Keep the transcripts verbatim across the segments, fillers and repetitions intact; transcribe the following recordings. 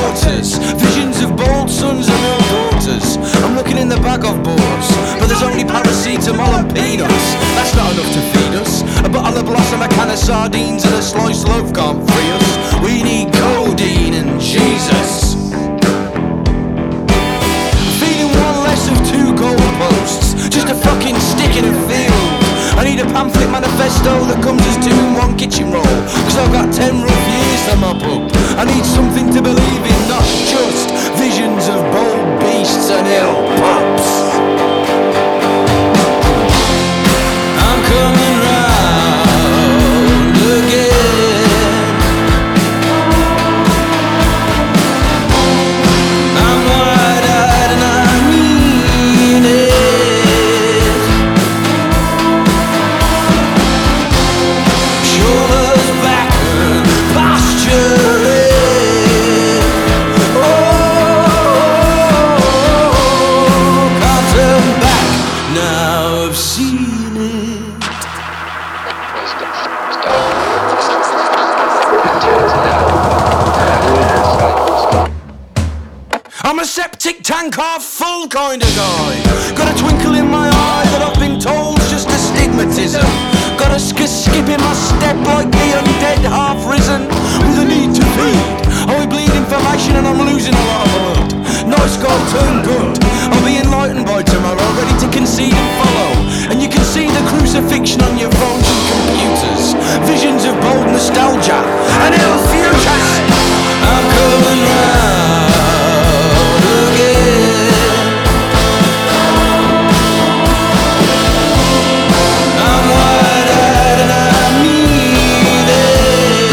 waters, visions of bold sons and ill daughters. I'm looking in the bag of boars, but there's only paracetamol and peanuts. That's not enough to feed us. A bottle of blossom, a can of sardines and a sliced loaf can't free us. We need codeine and Jesus. Feeling one less of two goalposts, just a fucking stick in a field. I need a pamphlet manifesto that comes as two in one kitchen roll, cause I've got ten rough years to mop up. I need something to believe in, not just visions of bold beasts and ill pups. I'm coming round again. I'm wide-eyed and I mean it. Shoulders back and posturing. Oh, can't turn back, now I've seen it. I'm a septic tank half full kind of guy. Got a twinkle in my eye that I've been told's just astigmatism. Got a sk skip in my step like the undead half risen, with a need to feed. I bleed information and I'm losing a lot of blood. Nice guy turned good. I'll be enlightened by tomorrow, ready to concede and follow. And you can see the crucifixion on your phones and computers. Visions of bold nostalgia and ill futures. I'm coming round again. I'm wide-eyed and I mean it.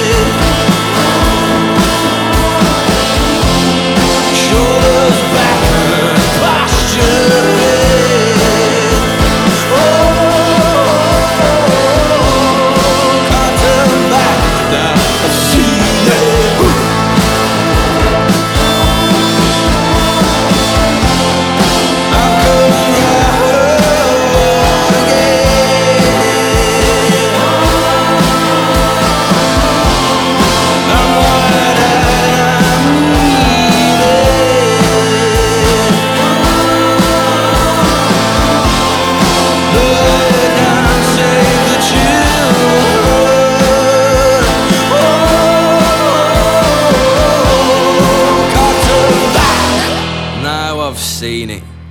Shoulders back and posturing. Oh, can't turn back, now I've seen it. I'm coming round again. I'm wide-eyed and I mean it. Lay down, save the children. Oh, can't turn back, now I've seen it.